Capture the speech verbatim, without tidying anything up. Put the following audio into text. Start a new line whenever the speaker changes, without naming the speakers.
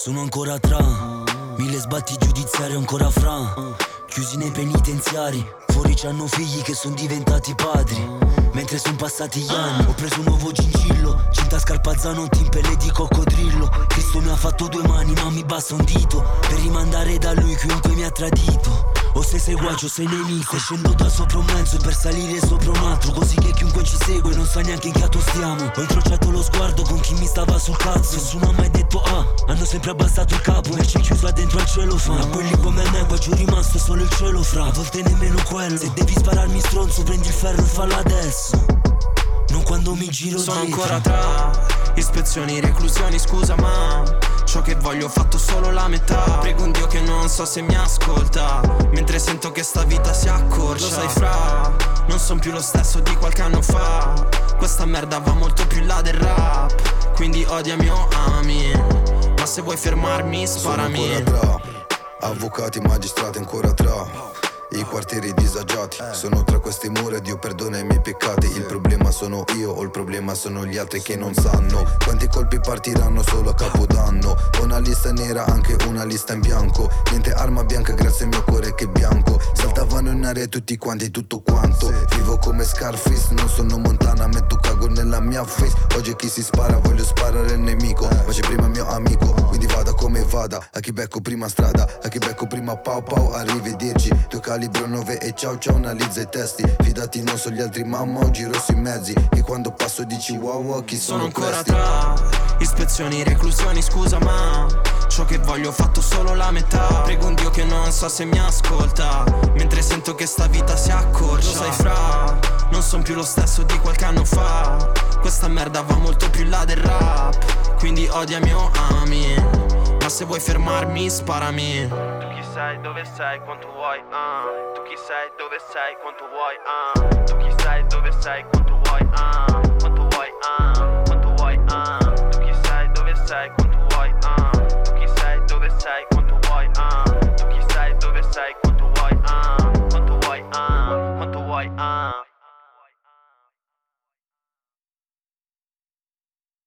Sono ancora tra mille sbatti giudiziari ancora fra, chiusi nei penitenziari. Fuori c'hanno figli che sono diventati padri, mentre sono passati gli anni. Ho preso un nuovo gingillo, cinta scarpazzanotti in pelle di coccodrillo. Cristo mi ha fatto due mani ma mi basta un dito per rimandare da lui chiunque mi ha tradito. O se sei guacio sei nemico, scendo da sopra un mezzo per salire sopra un altro, così che chiunque ci segue non sa neanche in che atto stiamo. Ho incrociato lo sguardo con chi mi stava sul cazzo, nessuno ha mai detto ah, hanno sempre abbassato il capo e c'è chiusa dentro al cielo fa. A quelli come me qua giù rimasto solo il cielo fra, a volte nemmeno quello. Se devi spararmi stronzo prendi il ferro e fallo adesso, non quando mi giro
Sono
dietro.
ancora tra ispezioni, reclusioni, scusa ma ciò che voglio ho fatto solo la metà. Prego un Dio che non so se mi ascolta, mentre sento che sta vita si accorcia. Lo sai fra, non son più lo stesso di qualche anno fa. Questa merda va molto più in là del rap, quindi odiami o ami, ma se vuoi fermarmi sparami.
Sono ancora tra avvocati, magistrati, ancora tra i quartieri disagiati. Sono tra questi muri, Dio perdona i miei peccati. Il problema sono io o il problema sono gli altri che non sanno quanti colpi partiranno solo a capodanno. Una lista nera, anche una lista in bianco, niente arma bianca grazie al mio cuore che è bianco. Saltavano in aria tutti quanti, tutto quanto. Vivo come Scarface, non sono Montana, metto cago nella mia face. Oggi chi si spara, voglio sparare al nemico, ma c'è prima il mio amico, quindi vada come vada. A chi becco prima strada, a chi becco prima pau pau, arrivederci. Due calibro nove e ciao ciao, analizza i testi. Fidati non so gli altri mamma, ho giro sui mezzi e quando passo dici wow wow chi sono,
sono ancora
questi?
Tra ispezioni, reclusioni, scusa ma ciò che voglio ho fatto solo la metà. Prego un Dio che non so se mi ascolta, mentre sento che sta vita si accorcia. Lo sai fra, non son più lo stesso di qualche anno fa. Questa merda va molto più in là del rap, quindi odiami o ami, ma se vuoi fermarmi sparami. Tu chi sei, dove sei, quanto vuoi, ah. Tu chi sei, dove sei, quanto vuoi, ah. Tu chi sei, dove sei, quanto vuoi, ah. Quanto vuoi, ah. Quanto vuoi, ah. Tu chi sei, dove sei, quanto